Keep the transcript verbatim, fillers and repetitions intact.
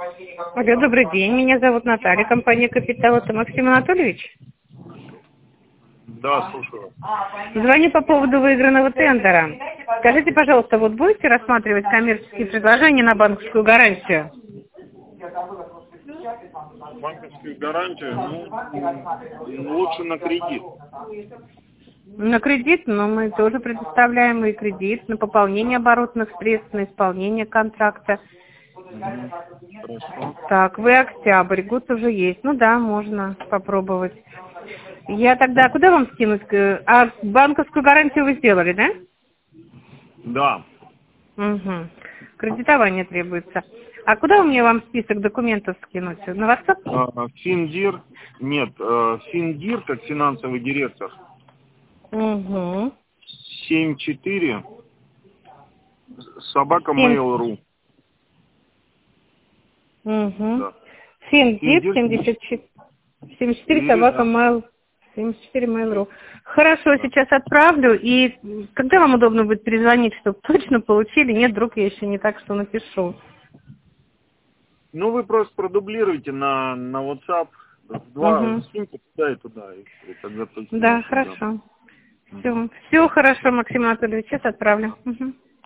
Алло, добрый день. Меня зовут Наталья, компания «Капитал». Это Максим Анатольевич? Да, слушаю. Звоню по поводу выигранного тендера. Скажите, пожалуйста, вот будете рассматривать коммерческие предложения на банковскую гарантию? Банковскую гарантию, ну, лучше на кредит. На кредит, но мы тоже предоставляем и кредит на пополнение оборотных средств, на исполнение контракта. Хорошо. Так, вы октябрь, год уже есть. Ну да, можно попробовать. Я тогда куда вам скинуть? А банковскую гарантию вы сделали, да? Да. Угу. Кредитование требуется. А куда мне вам список документов скинуть? На WhatsApp? А, Финдир, нет, э, Финдир, как финансовый директор, Угу. семь четыре, собака Семь. mail.ru. Угу. Да. Финдир Финдир семьдесят четыре. семьдесят четыре четыре, собака да. mail. семьдесят четыре mail.ru. Хорошо, Да. сейчас отправлю. И когда вам удобно будет перезвонить, чтобы точно получили? Нет, вдруг я еще не так, что напишу. Ну, вы просто продублируйте на, на WhatsApp, два, Угу. скиньте туда и туда, и, и тогда точно Да, я сюда. хорошо. Все, все хорошо, Максим Анатольевич, сейчас отправлю. Угу.